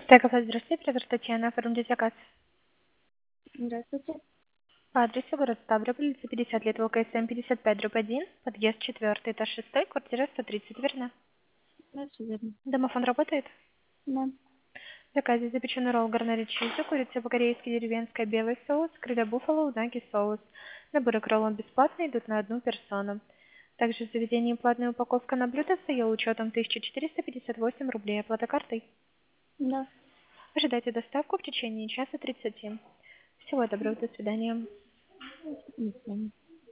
Так, здравствуйте, оператор Татьяна, оформите заказ. Здравствуйте. По адресу город Ставрополь, улица 50 лет, ВКСМ 55/1, подъезд 4, этаж 6, квартира 130, верно? Да, все верно. Домофон работает? Да. В заказе запеченный ролл гарнери чизу, курица по-корейски, деревенская, белый соус, крылья буффало, унаги соус. Наборы к роллам бесплатные, идут на одну персону. Также в заведении платная упаковка на блюдо с ее учетом 1458 рублей, оплата картой. Да. Ожидайте доставку в течение часа 30. Всего доброго, до свидания. До свидания.